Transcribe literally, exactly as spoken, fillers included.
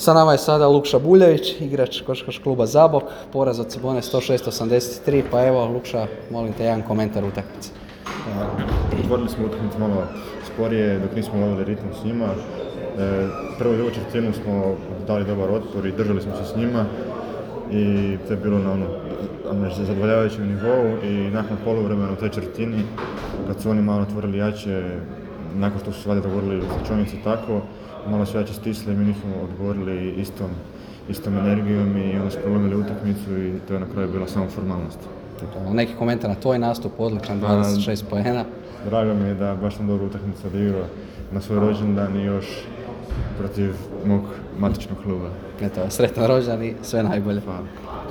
Sa nama je sada Lukša Buljević, igrač košarkaškog kluba Zabok, poraz od Cibone sto šest osamdeset tri, pa evo Lukša, molim te jedan komentar utakmice. Otvorili smo utakmicu malo sporije dok nismo lovili ritam s njima. E, prvu i drugu četvrtinu smo dali dobar otpor i držali smo se s njima i to je bilo na ono zadovoljavajućem nivou i nakon poluvremena u toj četvrtini kad su oni malo otvorili jače, nakon što su se valjda dogovorili slačionice tako, malo su jače stisli i mi nismo odgovorili istom, istom energijom i onda su prolomili utakmicu i to je na kraju bila samo formalnost. Neki komentar na tvoj nastup, odličan, dvadeset šest poena. Drago mi je da baš sam dobro utakmicu odigrao na svoj rođendan i još protiv mog matičnog kluba. Eto, sretan rođendan i sve najbolje. Hvala.